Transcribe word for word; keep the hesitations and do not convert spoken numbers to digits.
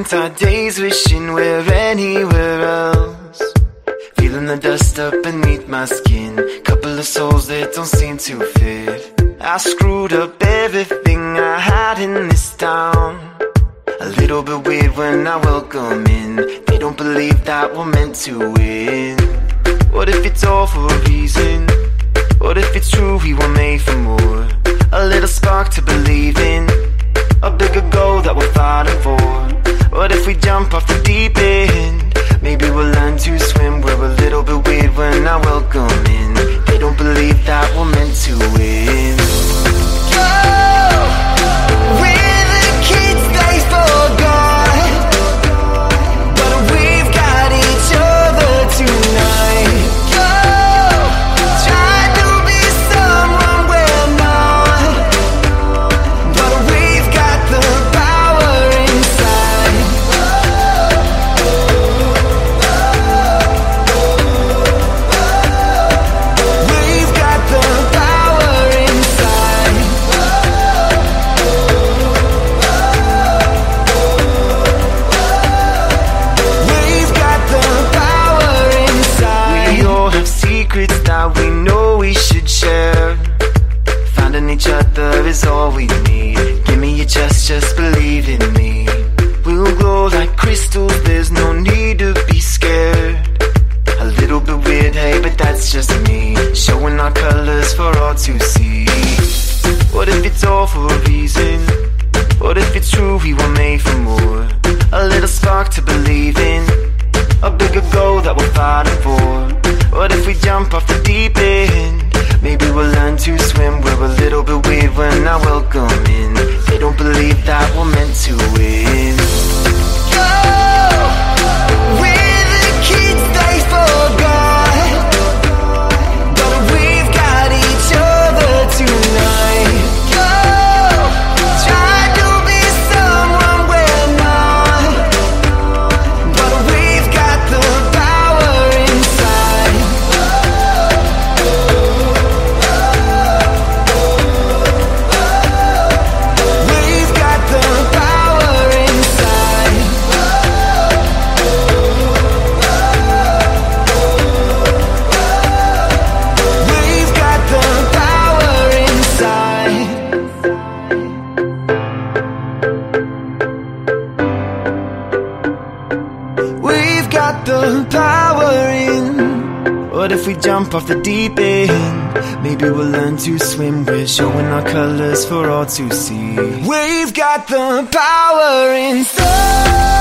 spent our days wishing we're anywhere else. Feeling the dust up beneath my skin. Couple of souls that don't seem to fit. I screwed up everything I had in this town. A little bit weird when I welcome in. They don't believe that we're meant to win. What if it's all for a reason? What if it's true we were made for more? A little spark to believe in, a bigger goal that we're fighting for. What if we jump off the deep end? Maybe we'll learn to swim. We're a little bit weird when I welcome in. They don't believe that we're meant to win. Oh, we're the kids they forgot, but we've got each other tonight. Oh, try to be someone we're not, but we've got the power inside. We've got the power inside. We've got the power inside. We all have secrets that we know we should share. Finding each other is all we need. Give me your chest, just believe in me. We'll glow like crystals, there's no need to be scared. A little bit weird, hey, but that's just me. Showing our colors for all to see. What if it's all for a reason? What if it's true we were made for more? A little spark to believe in, a bigger goal that we're fighting for. What if we jump off the deep end? Maybe we'll learn to swim. We're a little bit weird when I welcome in. They don't believe that we're meant to win. Oh, we're the kids they forgot, but we've got each other tonight. Oh, try to be someone we're not, but we've got the power inside. We've got the power inside. We've got the power inside. We've got the power in. What if we jump off the deep end? Maybe we'll learn to swim. We're showing our colors for all to see. We've got the power inside.